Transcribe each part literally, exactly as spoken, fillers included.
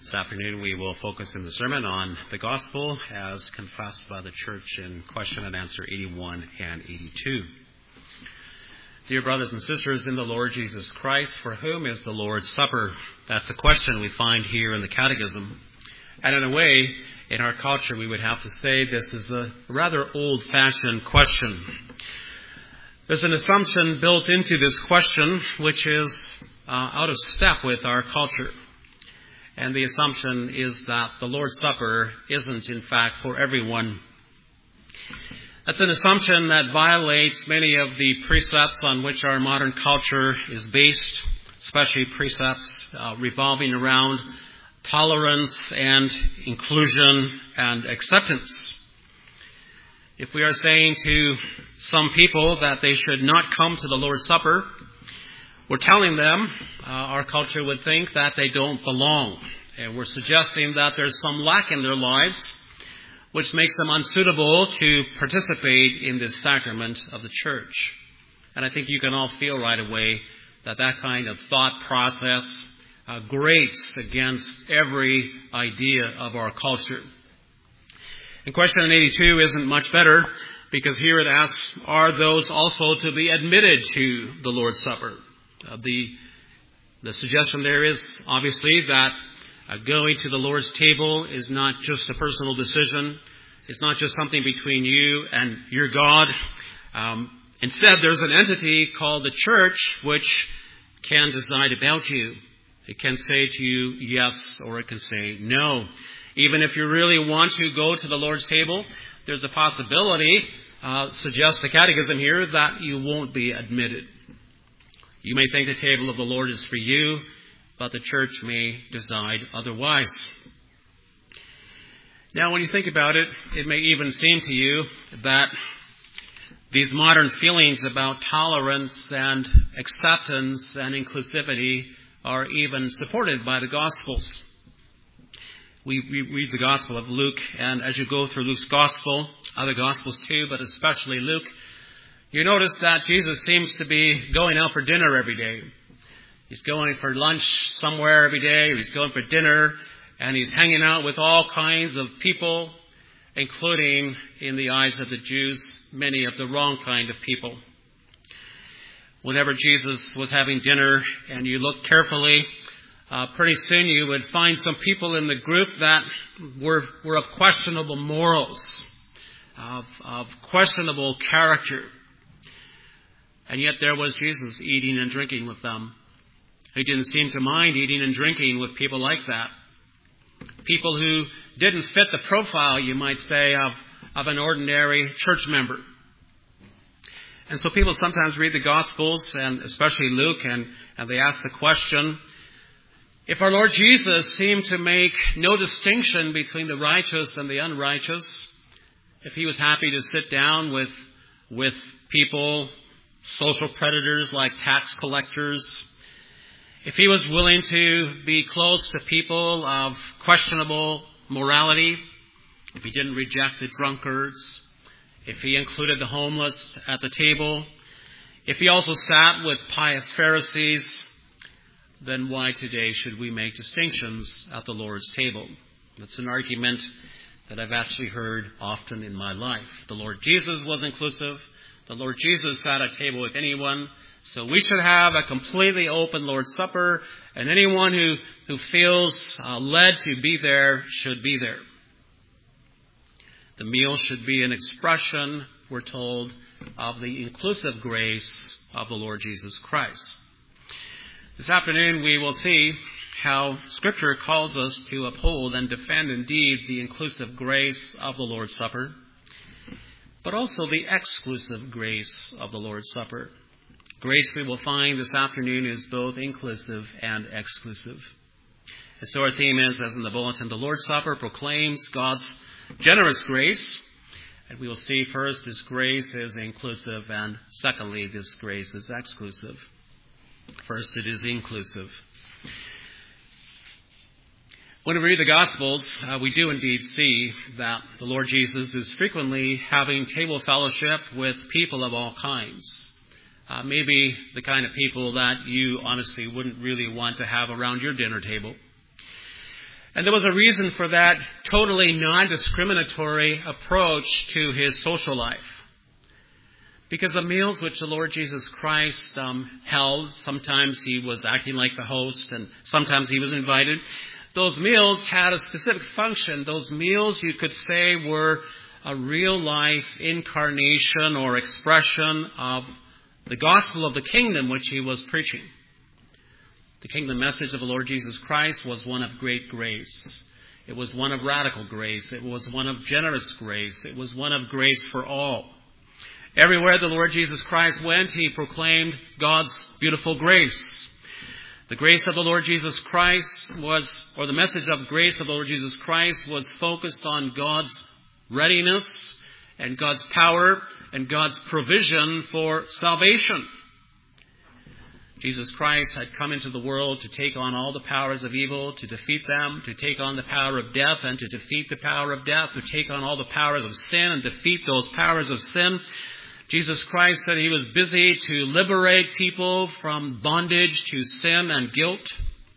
This afternoon we will focus in the sermon on the gospel as confessed by the church in question and answer eighty-one and eighty-two. Dear brothers and sisters in the Lord Jesus Christ, for whom is the Lord's Supper? That's the question we find here in the Catechism. And in a way, in our culture, we would have to say this is a rather old-fashioned question. There's an assumption built into this question which is uh, out of step with our culture. And the assumption is that the Lord's Supper isn't, in fact, for everyone. That's an assumption that violates many of the precepts on which our modern culture is based, especially precepts uh, revolving around tolerance and inclusion and acceptance. If we are saying to some people that they should not come to the Lord's Supper, we're telling them, uh, our culture would think, that they don't belong. And we're suggesting that there's some lack in their lives which makes them unsuitable to participate in this sacrament of the church. And I think you can all feel right away that that kind of thought process uh, grates against every idea of our culture. And question eighty-two isn't much better, because here it asks, are those also to be admitted to the Lord's Supper? Uh, the, the suggestion there is obviously that uh, going to the Lord's table is not just a personal decision. It's not just something between you and your God. Um, instead, there's an entity called the church which can decide about you. It can say to you yes, or it can say no. Even if you really want to go to the Lord's table, there's a possibility, uh, suggests the Catechism here, that you won't be admitted. You may think the table of the Lord is for you, but the church may decide otherwise. Now, when you think about it, it may even seem to you that these modern feelings about tolerance and acceptance and inclusivity are even supported by the Gospels. We, we read the Gospel of Luke, and as you go through Luke's Gospel, other Gospels too, but especially Luke, you notice that Jesus seems to be going out for dinner every day. He's going for lunch somewhere every day. He's going for dinner. And he's hanging out with all kinds of people, including, in the eyes of the Jews, many of the wrong kind of people. Whenever Jesus was having dinner and you look carefully, uh, pretty soon you would find some people in the group that were, were of questionable morals, of, of questionable character. And yet there was Jesus eating and drinking with them. He didn't seem to mind eating and drinking with people like that. People who didn't fit the profile, you might say, of, of an ordinary church member. And so people sometimes read the Gospels, and especially Luke, and, and they ask the question, if our Lord Jesus seemed to make no distinction between the righteous and the unrighteous, if he was happy to sit down with, with people, social predators like tax collectors, if he was willing to be close to people of questionable morality, if he didn't reject the drunkards, if he included the homeless at the table, if he also sat with pious Pharisees, then why today should we make distinctions at the Lord's table? That's an argument that I've actually heard often in my life. The Lord Jesus was inclusive. The Lord Jesus sat at a table with anyone. So we should have a completely open Lord's Supper, and anyone who, who feels uh, led to be there should be there. The meal should be an expression, we're told, of the inclusive grace of the Lord Jesus Christ. This afternoon we will see how Scripture calls us to uphold and defend indeed the inclusive grace of the Lord's Supper, but also the exclusive grace of the Lord's Supper. Grace, we will find this afternoon, is both inclusive and exclusive. And so our theme is, as in the bulletin, the Lord's Supper proclaims God's generous grace. And we will see first this grace is inclusive, and secondly, this grace is exclusive. First, it is inclusive. When we read the Gospels, uh, we do indeed see that the Lord Jesus is frequently having table fellowship with people of all kinds. Uh, maybe the kind of people that you honestly wouldn't really want to have around your dinner table. And there was a reason for that totally non-discriminatory approach to his social life. Because the meals which the Lord Jesus Christ um, held, sometimes he was acting like the host and sometimes he was invited. Those meals had a specific function. Those meals, you could say, were a real-life incarnation or expression of the gospel of the kingdom which he was preaching. The kingdom message of the Lord Jesus Christ was one of great grace. It was one of radical grace. It was one of generous grace. It was one of grace for all. Everywhere the Lord Jesus Christ went, he proclaimed God's beautiful grace. The grace of the Lord Jesus Christ was, or the message of grace of the Lord Jesus Christ was focused on God's readiness and God's power and God's provision for salvation. Jesus Christ had come into the world to take on all the powers of evil, to defeat them, to take on the power of death and to defeat the power of death, to take on all the powers of sin and defeat those powers of sin. Jesus Christ said he was busy to liberate people from bondage to sin and guilt.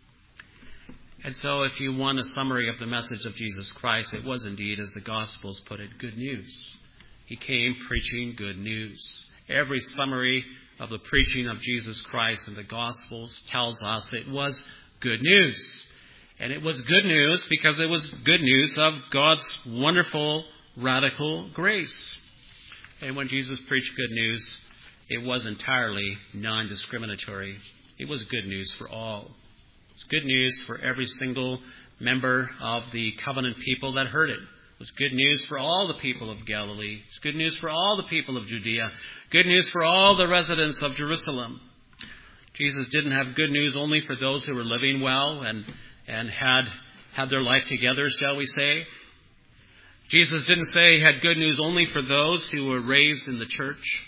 And so if you want a summary of the message of Jesus Christ, it was indeed, as the Gospels put it, good news. He came preaching good news. Every summary of the preaching of Jesus Christ in the Gospels tells us it was good news. And it was good news because it was good news of God's wonderful, radical grace. And when Jesus preached good news, it was entirely non-discriminatory. It was good news for all. It was good news for every single member of the covenant people that heard it. It was good news for all the people of Galilee. It was good news for all the people of Judea. Good news for all the residents of Jerusalem. Jesus didn't have good news only for those who were living well and, and had had their life together, shall we say. Jesus didn't say he had good news only for those who were raised in the church.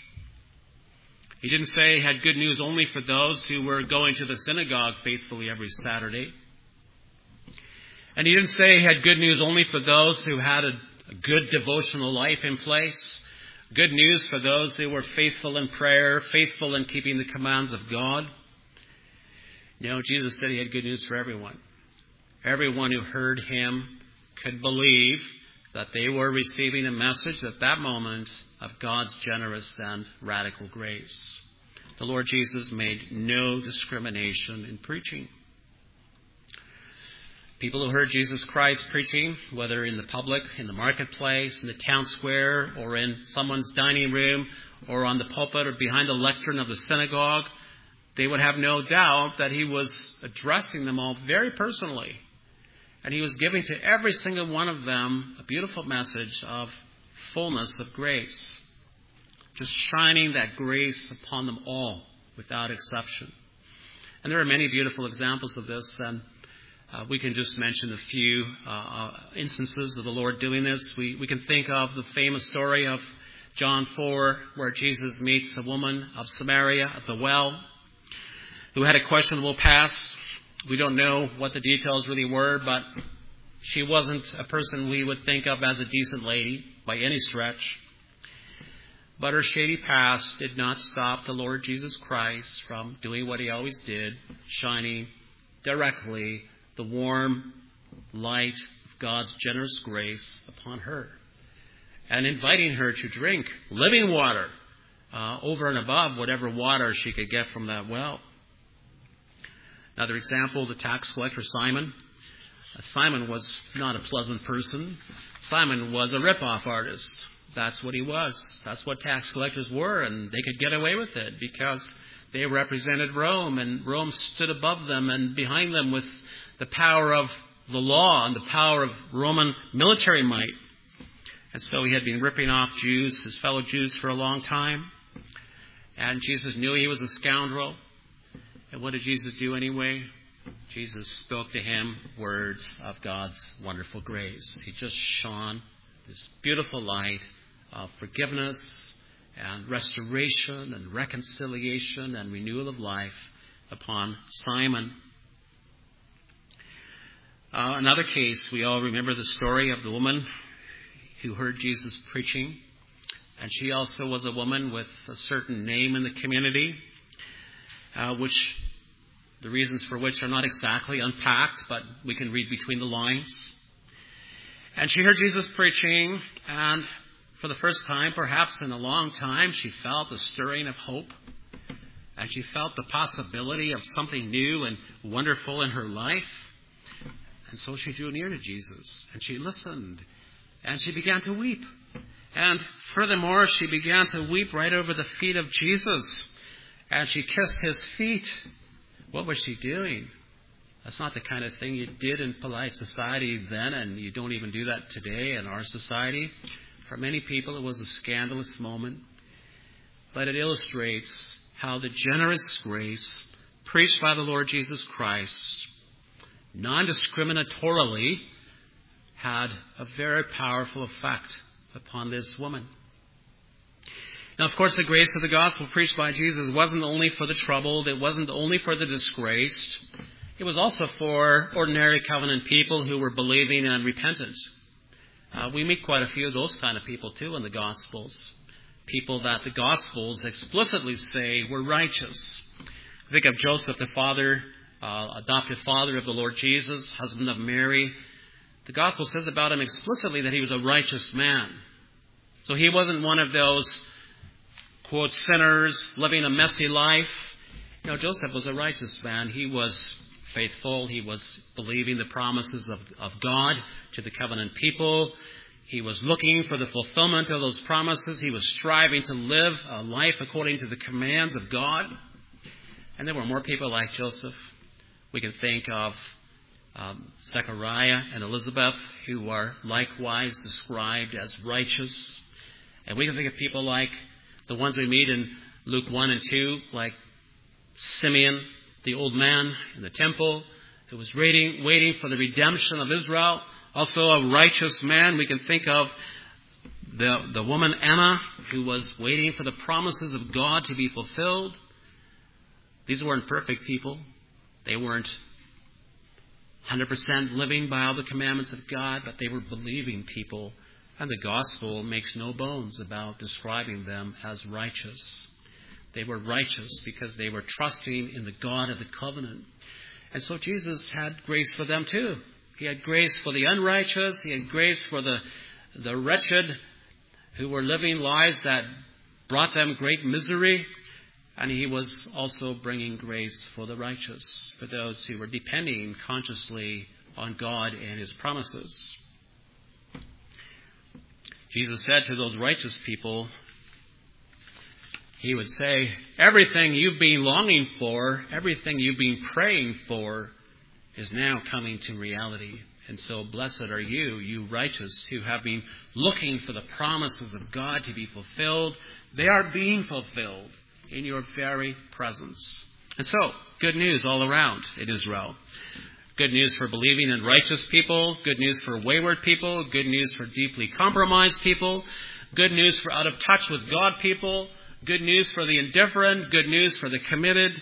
He didn't say he had good news only for those who were going to the synagogue faithfully every Saturday. And he didn't say he had good news only for those who had a, a good devotional life in place. Good news for those who were faithful in prayer, faithful in keeping the commands of God. No, Jesus said he had good news for everyone. Everyone who heard him could believe that they were receiving a message at that moment of God's generous and radical grace. The Lord Jesus made no discrimination in preaching. People who heard Jesus Christ preaching, whether in the public, in the marketplace, in the town square, or in someone's dining room, or on the pulpit or behind the lectern of the synagogue, they would have no doubt that he was addressing them all very personally. And he was giving to every single one of them a beautiful message of fullness of grace. Just shining that grace upon them all without exception. And there are many beautiful examples of this. And uh, we can just mention a few uh, instances of the Lord doing this. We, we can think of the famous story of John four, where Jesus meets a woman of Samaria at the well who had a questionable past. We don't know what the details really were, but she wasn't a person we would think of as a decent lady by any stretch. But her shady past did not stop the Lord Jesus Christ from doing what he always did, shining directly the warm light of God's generous grace upon her and inviting her to drink living water uh, over and above whatever water she could get from that well. Another example, the tax collector Simon. Uh, Simon was not a pleasant person. Simon was a rip-off artist. That's what he was. That's what tax collectors were, and they could get away with it because they represented Rome, and Rome stood above them and behind them with the power of the law and the power of Roman military might. And so he had been ripping off Jews, his fellow Jews, for a long time. And Jesus knew he was a scoundrel. And what did Jesus do anyway? Jesus spoke to him words of God's wonderful grace. He just shone this beautiful light of forgiveness and restoration and reconciliation and renewal of life upon Simon. Uh, another case, we all remember the story of the woman who heard Jesus preaching. And she also was a woman with a certain name in the community, uh, which the reasons for which are not exactly unpacked, but we can read between the lines. And she heard Jesus preaching, and for the first time, perhaps in a long time, she felt a stirring of hope. And she felt the possibility of something new and wonderful in her life. And so she drew near to Jesus, and she listened, and she began to weep. And furthermore, she began to weep right over the feet of Jesus, and she kissed his feet. What was she doing? That's not the kind of thing you did in polite society then, and you don't even do that today in our society. For many people, it was a scandalous moment. But it illustrates how the generous grace preached by the Lord Jesus Christ, non-discriminatorily, had a very powerful effect upon this woman. Now, of course, the grace of the gospel preached by Jesus wasn't only for the troubled. It wasn't only for the disgraced. It was also for ordinary covenant people who were believing and repentant. Uh, we meet quite a few of those kind of people, too, in the Gospels. People that the Gospels explicitly say were righteous. Think of Joseph, the father, uh, adopted father of the Lord Jesus, husband of Mary. The Gospel says about him explicitly that he was a righteous man. So he wasn't one of those, quote, sinners living a messy life. You know, Joseph was a righteous man. He was faithful. He was believing the promises of, of God to the covenant people. He was looking for the fulfillment of those promises. He was striving to live a life according to the commands of God. And there were more people like Joseph. We can think of um, Zechariah and Elizabeth, who are likewise described as righteous. And we can think of people like the ones we meet in Luke one and two, like Simeon, the old man in the temple, who was waiting, waiting for the redemption of Israel. Also a righteous man. We can think of the, the woman Anna, who was waiting for the promises of God to be fulfilled. These weren't perfect people. They weren't one hundred percent living by all the commandments of God, but they were believing people. And the gospel makes no bones about describing them as righteous. They were righteous because they were trusting in the God of the covenant. And so Jesus had grace for them too. He had grace for the unrighteous. He had grace for the, the wretched who were living lives that brought them great misery. And he was also bringing grace for the righteous, for those who were depending consciously on God and his promises. Jesus said to those righteous people, he would say, everything you've been longing for, everything you've been praying for is now coming to reality. And so blessed are you, you righteous, who have been looking for the promises of God to be fulfilled. They are being fulfilled in your very presence. And so, good news all around in Israel. Good news for believing and righteous people. Good news for wayward people. Good news for deeply compromised people. Good news for out of touch with God people. Good news for the indifferent. Good news for the committed.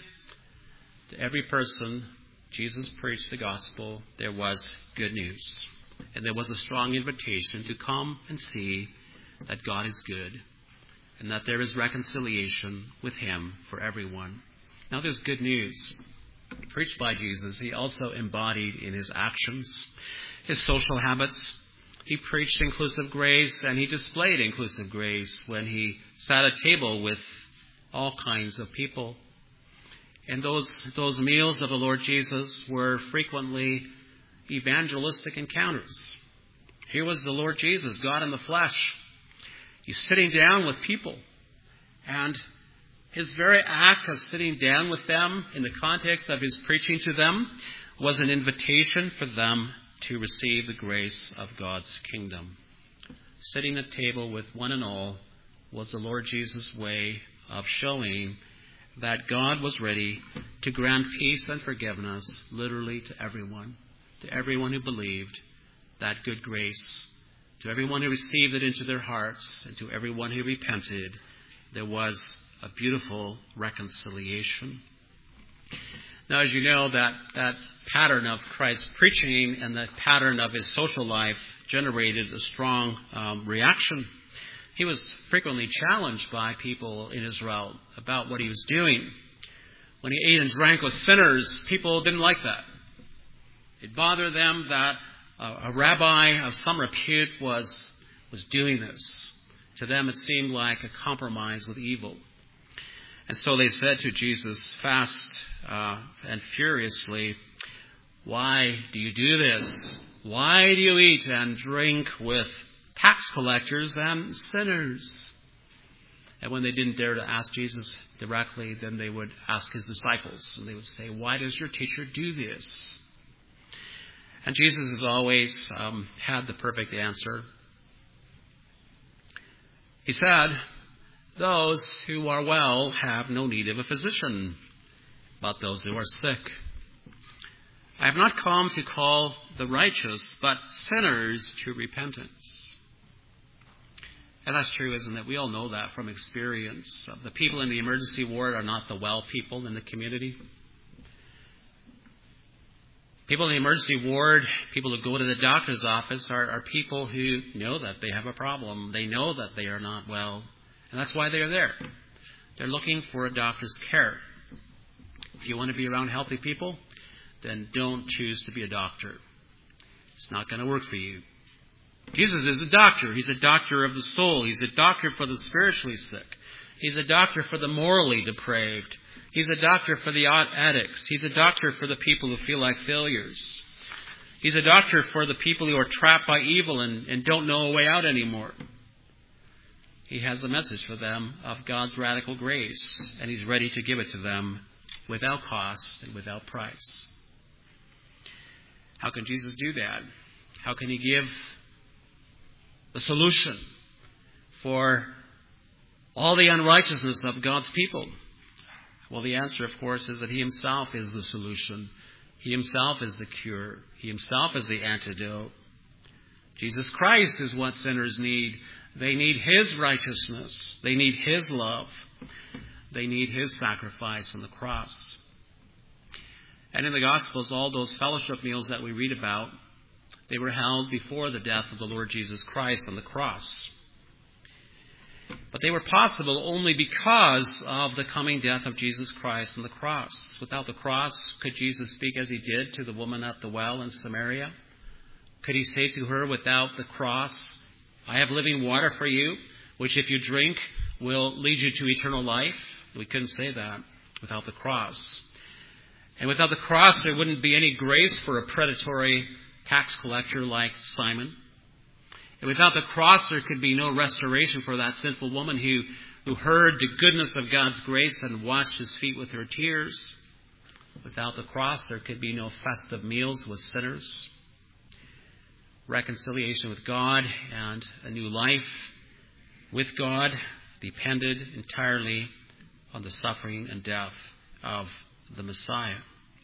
To every person, Jesus preached the gospel. There was good news. And there was a strong invitation to come and see that God is good and that there is reconciliation with him for everyone. Now there's good news preached by Jesus. He also embodied in his actions, his social habits. He preached inclusive grace, and he displayed inclusive grace when he sat at table with all kinds of people. And those, those meals of the Lord Jesus were frequently evangelistic encounters. Here was the Lord Jesus, God in the flesh. He's sitting down with people, and his very act of sitting down with them in the context of his preaching to them was an invitation for them to receive the grace of God's kingdom. Sitting at table with one and all was the Lord Jesus' way of showing that God was ready to grant peace and forgiveness literally to everyone, to everyone who believed that good grace, to everyone who received it into their hearts, and to everyone who repented. There was a beautiful reconciliation. Now, as you know, that, that pattern of Christ's preaching and that pattern of his social life generated a strong um, reaction. He was frequently challenged by people in Israel about what he was doing. when he ate and drank with sinners, people didn't like that. It bothered them that a rabbi of some repute was, was doing this. To them, it seemed like a compromise with evil. And so they said to Jesus, fast uh, and furiously, "Why do you do this? Why do you eat and drink with tax collectors and sinners?" And when they didn't dare to ask Jesus directly, then they would ask his disciples. And they would say, "Why does your teacher do this?" And Jesus has always um, had the perfect answer. He said, "Those who are well have no need of a physician, but those who are sick. I have not come to call the righteous, but sinners to repentance." And that's true, isn't it? We all know that from experience. The people in the emergency ward are not the well people in the community. People in the emergency ward, people who go to the doctor's office, are, are people who know that they have a problem. They know that they are not well. And that's why they are there. They're looking for a doctor's care. If you want to be around healthy people, then don't choose to be a doctor. It's not going to work for you. Jesus is a doctor. He's a doctor of the soul. He's a doctor for the spiritually sick. He's a doctor for the morally depraved. He's a doctor for the addicts. He's a doctor for the people who feel like failures. He's a doctor for the people who are trapped by evil and, and don't know a way out anymore. He has a message for them of God's radical grace, and he's ready to give it to them without cost and without price. How can Jesus do that? How can he give the solution for all the unrighteousness of God's people? Well, the answer, of course, is that he himself is the solution. He himself is the cure. He himself is the antidote. Jesus Christ is what sinners need. They need his righteousness. They need his love. They need his sacrifice on the cross. And in the Gospels, all those fellowship meals that we read about, they were held before the death of the Lord Jesus Christ on the cross. But they were possible only because of the coming death of Jesus Christ on the cross. Without the cross, could Jesus speak as he did to the woman at the well in Samaria? Could he say to her, without the cross, "I have living water for you, which if you drink will lead you to eternal life"? We couldn't say that without the cross. And without the cross, there wouldn't be any grace for a predatory tax collector like Simon. And without the cross, there could be no restoration for that sinful woman who, who heard the goodness of God's grace and washed his feet with her tears. Without the cross, there could be no festive meals with sinners. Reconciliation with God and a new life with God depended entirely on the suffering and death of the Messiah.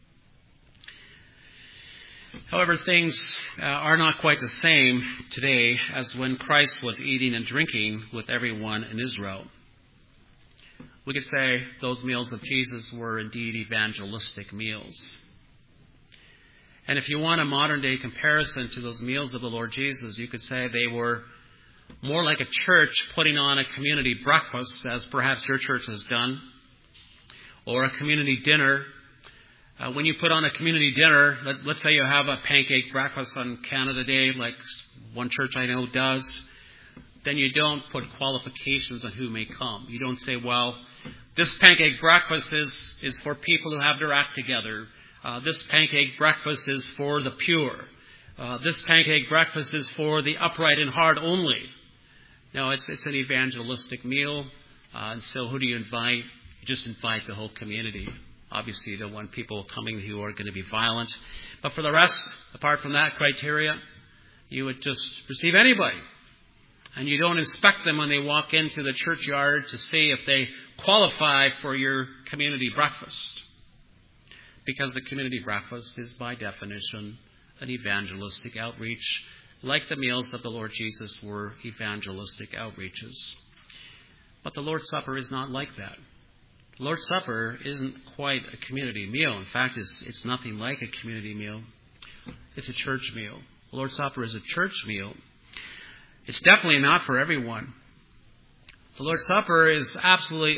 However, things uh, are not quite the same today as when Christ was eating and drinking with everyone in Israel. We could say those meals of Jesus were indeed evangelistic meals. And if you want a modern-day comparison to those meals of the Lord Jesus, you could say they were more like a church putting on a community breakfast, as perhaps your church has done, or a community dinner. Uh, when you put on a community dinner, let, let's say you have a pancake breakfast on Canada Day, like one church I know does, then you don't put qualifications on who may come. You don't say, well, this pancake breakfast is, is for people who have their act together. Uh, this pancake breakfast is for the pure. Uh, this pancake breakfast is for the upright in heart only. No, it's, it's an evangelistic meal. Uh, and so who do you invite? You just invite the whole community. Obviously, you don't want people coming who are going to be violent. But for the rest, apart from that criteria, you would just receive anybody. And you don't inspect them when they walk into the churchyard to see if they qualify for your community breakfast. Because the community breakfast is, by definition, an evangelistic outreach, like the meals of the Lord Jesus were evangelistic outreaches. But the Lord's Supper is not like that. The Lord's Supper isn't quite a community meal. In fact, it's, it's nothing like a community meal. It's a church meal. The Lord's Supper is a church meal. It's definitely not for everyone. The Lord's Supper is absolutely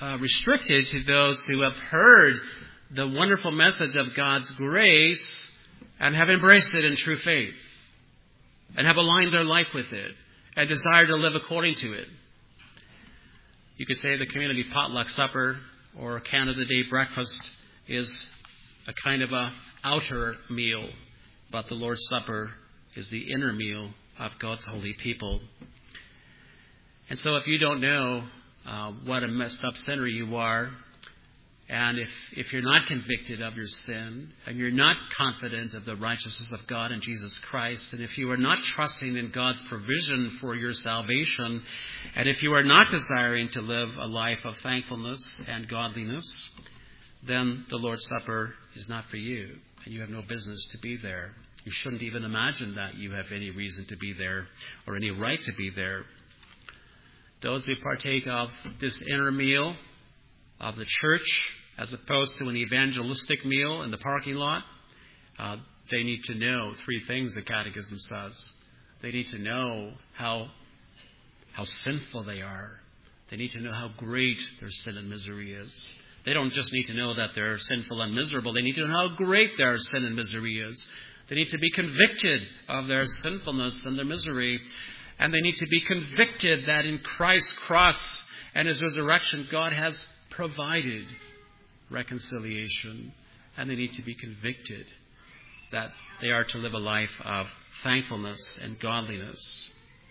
uh, restricted to those who have heard the wonderful message of God's grace and have embraced it in true faith and have aligned their life with it and desire to live according to it. You could say the community potluck supper or Canada Day breakfast is a kind of a outer meal, but the Lord's Supper is the inner meal of God's holy people. And so if you don't know uh, what a messed up sinner you are, and if, if you're not convicted of your sin, and you're not confident of the righteousness of God in Jesus Christ, and if you are not trusting in God's provision for your salvation, and if you are not desiring to live a life of thankfulness and godliness, then the Lord's Supper is not for you, and you have no business to be there. You shouldn't even imagine that you have any reason to be there or any right to be there. Those who partake of this inner meal of the church, as opposed to an evangelistic meal in the parking lot, uh, they need to know three things the Catechism says. They need to know how, how sinful they are. They need to know how great their sin and misery is. They don't just need to know that they're sinful and miserable. They need to know how great their sin and misery is. They need to be convicted of their sinfulness and their misery. And they need to be convicted that in Christ's cross and His resurrection, God has provided reconciliation. And they need to be convicted that they are to live a life of thankfulness and godliness.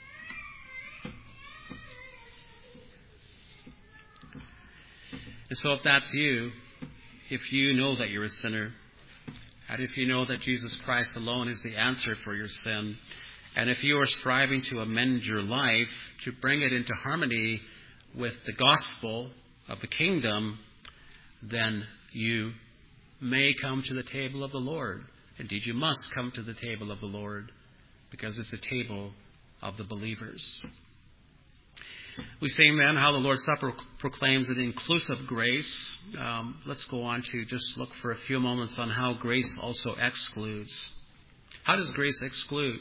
And so if that's you, if you know that you're a sinner, and if you know that Jesus Christ alone is the answer for your sin, and if you are striving to amend your life, to bring it into harmony with the gospel of the kingdom, then you may come to the table of the Lord. Indeed, you must come to the table of the Lord, because it's a table of the believers. We've seen then how the Lord's Supper proclaims an inclusive grace. Um, let's go on to just look for a few moments on how grace also excludes. How does grace exclude?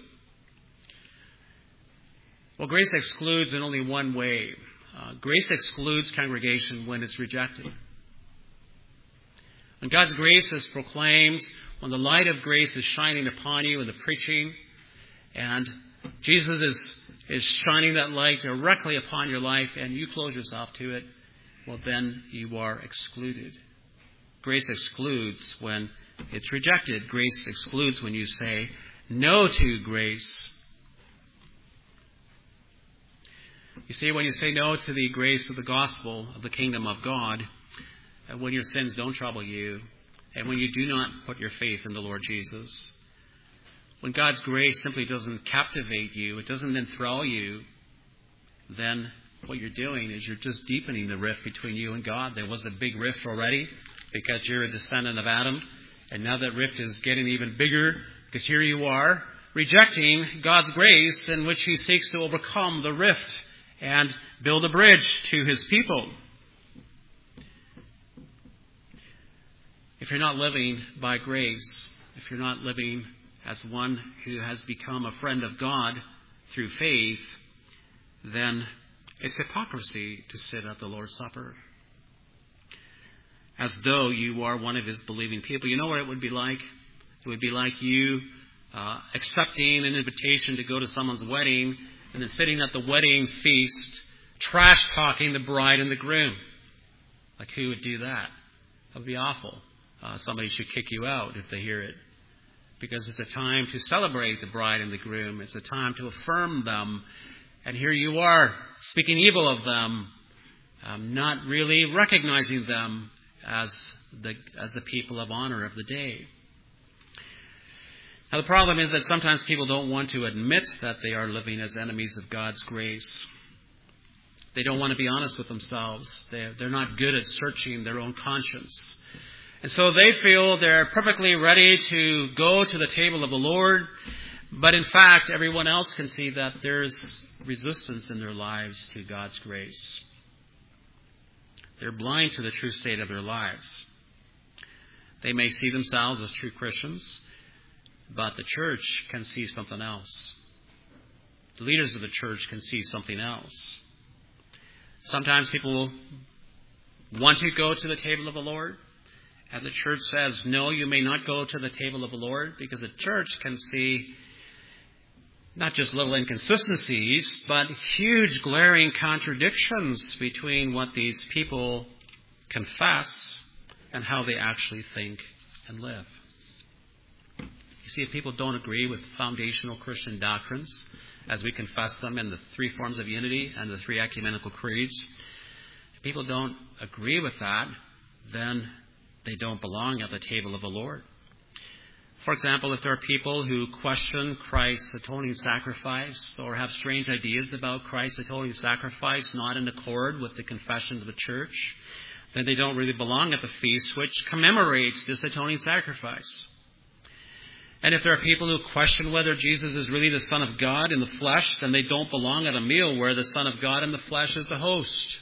Well, grace excludes in only one way. Uh, grace excludes congregation when it's rejected. When God's grace is proclaimed, when the light of grace is shining upon you in the preaching, and Jesus is, is shining that light directly upon your life, and you close yourself to it, well, then you are excluded. Grace excludes when it's rejected. Grace excludes when you say no to grace. You see, when you say no to the grace of the gospel of the kingdom of God, when your sins don't trouble you, and when you do not put your faith in the Lord Jesus, when God's grace simply doesn't captivate you, it doesn't enthrall you, then what you're doing is you're just deepening the rift between you and God. There was a big rift already because you're a descendant of Adam, and now that rift is getting even bigger because here you are rejecting God's grace in which He seeks to overcome the rift and build a bridge to His people. If you're not living by grace, if you're not living as one who has become a friend of God through faith, then it's hypocrisy to sit at the Lord's Supper as though you are one of His believing people. You know what it would be like? It would be like you uh, accepting an invitation to go to someone's wedding and then sitting at the wedding feast trash-talking the bride and the groom. Like, who would do that? That would be awful. Uh, somebody should kick you out if they hear it. Because it's a time to celebrate the bride and the groom. It's a time to affirm them. And here you are, speaking evil of them, um, not really recognizing them as the as the people of honor of the day. Now, the problem is that sometimes people don't want to admit that they are living as enemies of God's grace. They don't want to be honest with themselves. They're, they're not good at searching their own conscience. And so they feel they're perfectly ready to go to the table of the Lord. But in fact, everyone else can see that there's resistance in their lives to God's grace. They're blind to the true state of their lives. They may see themselves as true Christians, but the church can see something else. The leaders of the church can see something else. Sometimes people want to go to the table of the Lord. And the church says, no, you may not go to the table of the Lord, because the church can see not just little inconsistencies, but huge glaring contradictions between what these people confess and how they actually think and live. You see, if people don't agree with foundational Christian doctrines, as we confess them in the three forms of unity and the three ecumenical creeds, if people don't agree with that, then they don't belong at the table of the Lord. For example, if there are people who question Christ's atoning sacrifice or have strange ideas about Christ's atoning sacrifice not in accord with the confession of the church, then they don't really belong at the feast which commemorates this atoning sacrifice. And if there are people who question whether Jesus is really the Son of God in the flesh, then they don't belong at a meal where the Son of God in the flesh is the host.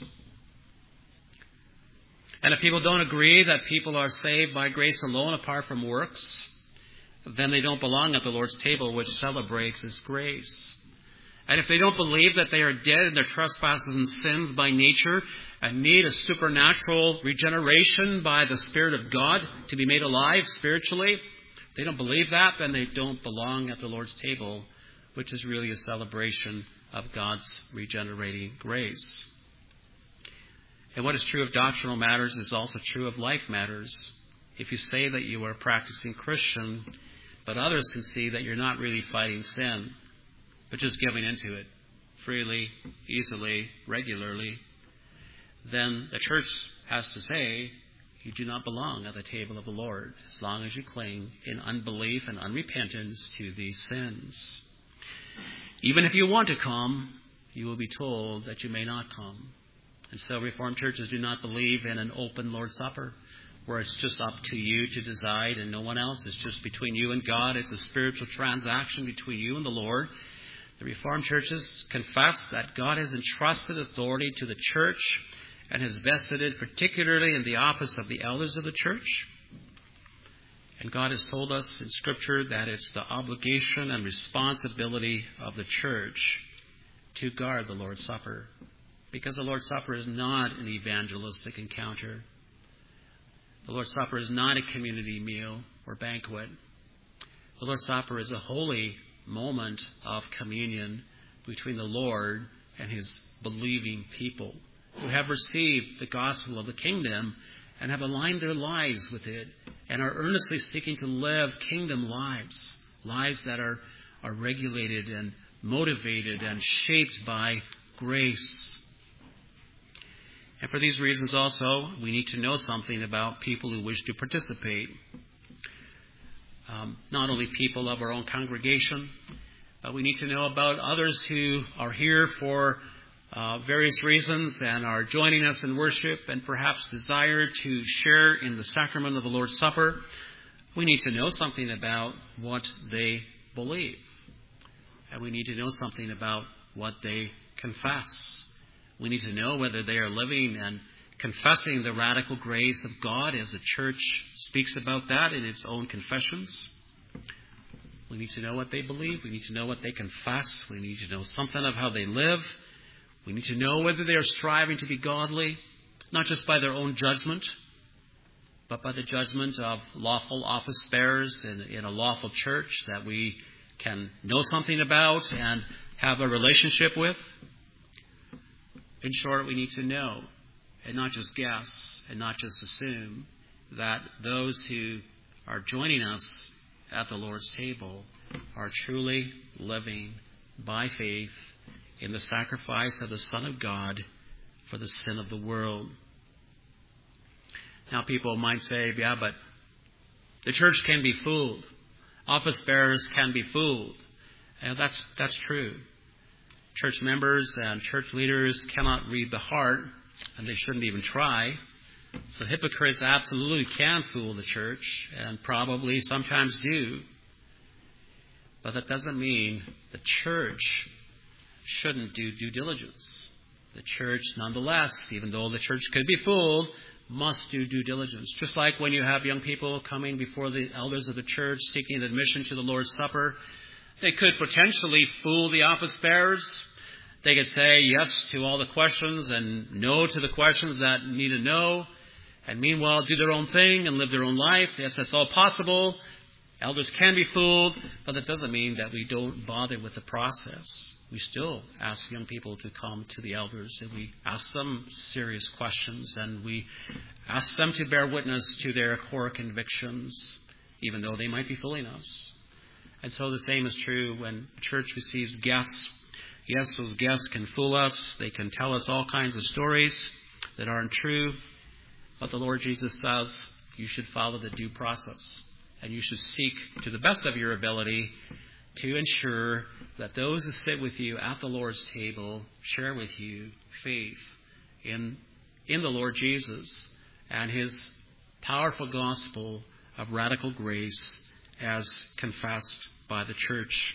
And if people don't agree that people are saved by grace alone apart from works, then they don't belong at the Lord's table, which celebrates His grace. And if they don't believe that they are dead in their trespasses and sins by nature and need a supernatural regeneration by the Spirit of God to be made alive spiritually, if they don't believe that, then they don't belong at the Lord's table, which is really a celebration of God's regenerating grace. And what is true of doctrinal matters is also true of life matters. If you say that you are a practicing Christian, but others can see that you're not really fighting sin, but just giving into it freely, easily, regularly, then the church has to say you do not belong at the table of the Lord as long as you cling in unbelief and unrepentance to these sins. Even if you want to come, you will be told that you may not come. And so Reformed churches do not believe in an open Lord's Supper where it's just up to you to decide and no one else. It's just between you and God. It's a spiritual transaction between you and the Lord. The Reformed churches confess that God has entrusted authority to the church and has vested it particularly in the office of the elders of the church. And God has told us in Scripture that it's the obligation and responsibility of the church to guard the Lord's Supper, because the Lord's Supper is not an evangelistic encounter. The Lord's Supper is not a community meal or banquet. The Lord's Supper is a holy moment of communion between the Lord and His believing people who have received the gospel of the kingdom and have aligned their lives with it and are earnestly seeking to live kingdom lives, lives that are, are regulated and motivated and shaped by grace. And for these reasons also, we need to know something about people who wish to participate. Um, not only people of our own congregation, but we need to know about others who are here for uh, various reasons and are joining us in worship and perhaps desire to share in the sacrament of the Lord's Supper. We need to know something about what they believe. And we need to know something about what they confess. We need to know whether they are living and confessing the radical grace of God as the church speaks about that in its own confessions. We need to know what they believe. We need to know what they confess. We need to know something of how they live. We need to know whether they are striving to be godly, not just by their own judgment, but by the judgment of lawful office bearers in, in a lawful church that we can know something about and have a relationship with. In short, we need to know and not just guess and not just assume that those who are joining us at the Lord's table are truly living by faith in the sacrifice of the Son of God for the sin of the world. Now, people might say, yeah, but the church can be fooled. Office bearers can be fooled. And that's, that's true. Church members and church leaders cannot read the heart, and they shouldn't even try. So hypocrites absolutely can fool the church, and probably sometimes do. But that doesn't mean the church shouldn't do due diligence. The church, nonetheless, even though the church could be fooled, must do due diligence. Just like when you have young people coming before the elders of the church seeking admission to the Lord's Supper, they could potentially fool the office bearers They could say yes to all the questions and no to the questions that need to know, and meanwhile do their own thing and live their own life. Yes, that's all possible. Elders can be fooled, but that doesn't mean that we don't bother with the process. We still ask young people to come to the elders, and we ask them serious questions, and we ask them to bear witness to their core convictions, even though they might be fooling us. And so the same is true when a church receives guests. Yes, those guests can fool us. They can tell us all kinds of stories that aren't true. But the Lord Jesus says you should follow the due process. And you should seek to the best of your ability to ensure that those who sit with you at the Lord's table share with you faith in, in the Lord Jesus and His powerful gospel of radical grace as confessed by the church.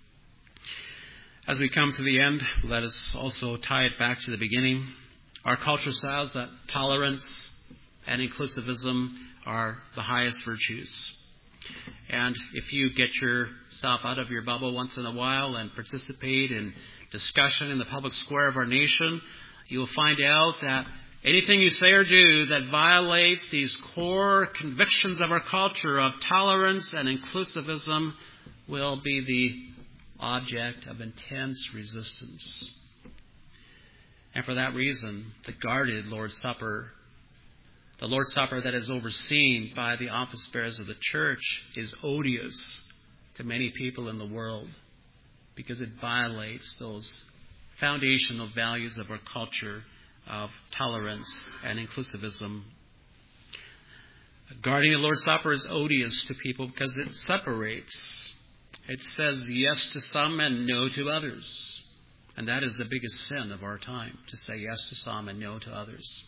As we come to the end, let us also tie it back to the beginning. Our culture says that tolerance and inclusivism are the highest virtues. And if you get yourself out of your bubble once in a while and participate in discussion in the public square of our nation, you will find out that anything you say or do that violates these core convictions of our culture of tolerance and inclusivism will be the object of intense resistance. And for that reason, the guarded Lord's Supper, the Lord's Supper that is overseen by the office bearers of the church, is odious to many people in the world because it violates those foundational values of our culture of tolerance and inclusivism. Guarding the Lord's Supper is odious to people because it separates. It says yes to some and no to others. And that is the biggest sin of our time, to say yes to some and no to others.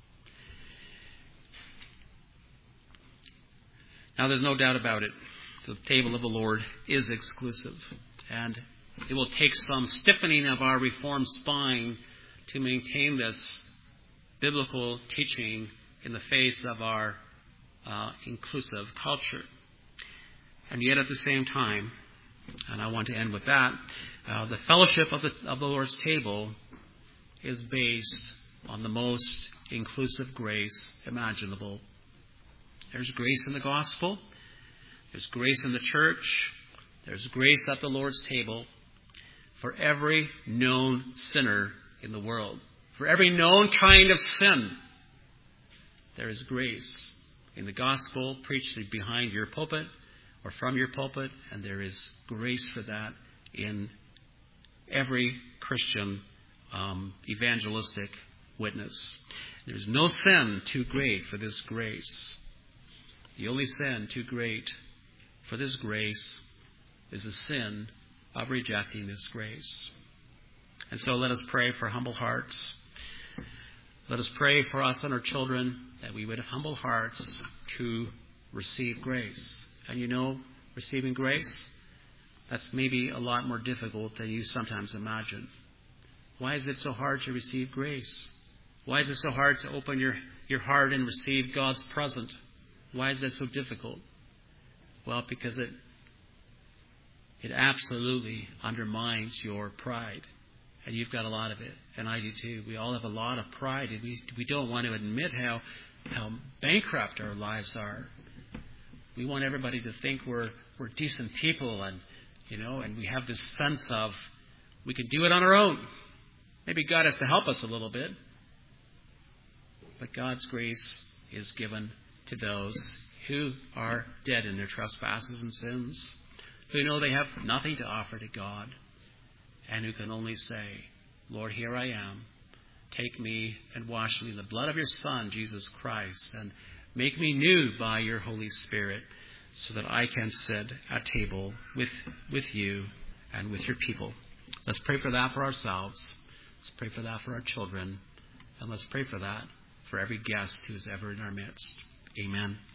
Now, there's no doubt about it. The table of the Lord is exclusive. And it will take some stiffening of our reformed spine to maintain this biblical teaching in the face of our uh, inclusive culture. And yet at the same time, and I want to end with that, uh, the fellowship of the, of the Lord's table is based on the most inclusive grace imaginable. There's grace in the gospel. There's grace in the church. There's grace at the Lord's table for every known sinner in the world. For every known kind of sin, there is grace in the gospel preached behind your pulpit or from your pulpit, and there is grace for that in every Christian um, evangelistic witness. There's no sin too great for this grace. The only sin too great for this grace is the sin of rejecting this grace. And so let us pray for humble hearts. Let us pray for us and our children that we would have humble hearts to receive grace. And you know, receiving grace, that's maybe a lot more difficult than you sometimes imagine. Why is it so hard to receive grace? Why is it so hard to open your, your heart and receive God's present? Why is that so difficult? Well, because it it absolutely undermines your pride. And you've got a lot of it, and I do too. We all have a lot of pride, and we we don't want to admit how how bankrupt our lives are. We want everybody to think we're we're decent people, and you know, and we have this sense of we can do it on our own. Maybe God has to help us a little bit, but God's grace is given to those who are dead in their trespasses and sins, who know they have nothing to offer to God, and who can only say, Lord, here I am. Take me and wash me in the blood of your Son, Jesus Christ, and make me new by your Holy Spirit so that I can sit at table with, with you and with your people. Let's pray for that for ourselves. Let's pray for that for our children. And let's pray for that for every guest who is ever in our midst. Amen.